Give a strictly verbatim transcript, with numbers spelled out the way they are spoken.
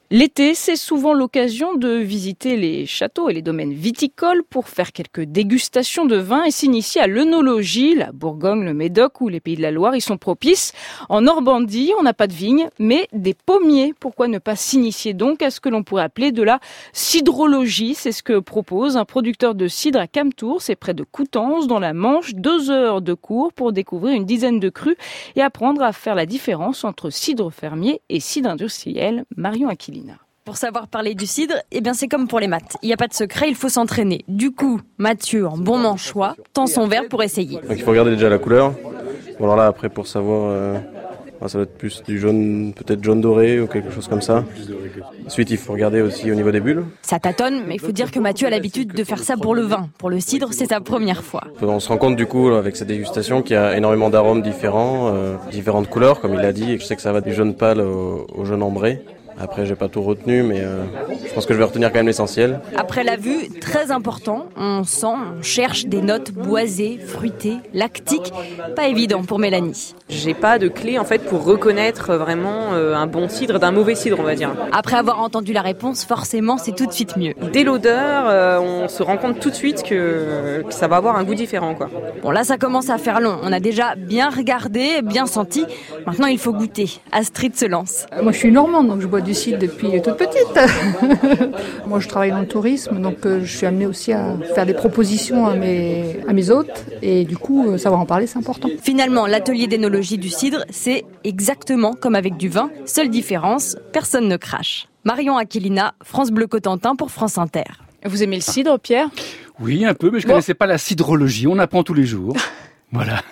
L'été, c'est souvent l'occasion de visiter les châteaux et les domaines viticoles pour faire quelques dégustations de vin et s'initier à l'œnologie. La Bourgogne, le Médoc ou les Pays de la Loire y sont propices. En Normandie, on n'a pas de vignes, mais des pommiers. Pourquoi ne pas s'initier donc à ce que l'on pourrait appeler de la cidrologie? C'est ce que propose un producteur de cidre à Camtour, c'est près de Coutances, dans la Manche. Deux heures de cours pour découvrir une dizaine de crus et apprendre à faire la différence entre cidre fermier et cidre industriel. Marion Aquilina. Pour savoir parler du cidre, eh bien c'est comme pour les maths. Il n'y a pas de secret, il faut s'entraîner. Du coup, Mathieu, en bon manchois, tend son verre pour essayer. Donc il faut regarder déjà la couleur. Bon alors là après pour savoir, euh, ça va être plus du jaune, peut-être jaune doré ou quelque chose comme ça. Ensuite il faut regarder aussi au niveau des bulles. Ça tâtonne, mais il faut dire que Mathieu a l'habitude de faire ça pour le vin. Pour le cidre, c'est sa première fois. On se rend compte du coup avec cette dégustation qu'il y a énormément d'arômes différents, euh, différentes couleurs comme il l'a dit. Et je sais que ça va du jaune pâle au, au jaune ambré. Après, j'ai pas tout retenu, mais euh, je pense que je vais retenir quand même l'essentiel. Après la vue, très important, on sent, on cherche des notes boisées, fruitées, lactiques. Pas évident pour Mélanie. J'ai pas de clé en fait pour reconnaître vraiment euh, un bon cidre d'un mauvais cidre, on va dire. Après avoir entendu la réponse, forcément, c'est tout de suite mieux. Dès l'odeur, euh, on se rend compte tout de suite que, que ça va avoir un goût différent, quoi. Bon, là, ça commence à faire long. On a déjà bien regardé, bien senti. Maintenant, il faut goûter. Astrid se lance. Moi, je suis normande, donc je bois du cidre depuis toute petite. Moi, je travaille dans le tourisme, donc euh, je suis amenée aussi à faire des propositions à mes, à mes hôtes. Et du coup, euh, savoir en parler, c'est important. Finalement, l'atelier d'énologie du cidre, c'est exactement comme avec du vin. Seule différence, personne ne crache. Marion Aquilina, France Bleu Cotentin pour France Inter. Vous aimez le cidre, Pierre ? Oui, un peu, mais je ne bon. connaissais pas la cidrologie. On apprend tous les jours. Voilà.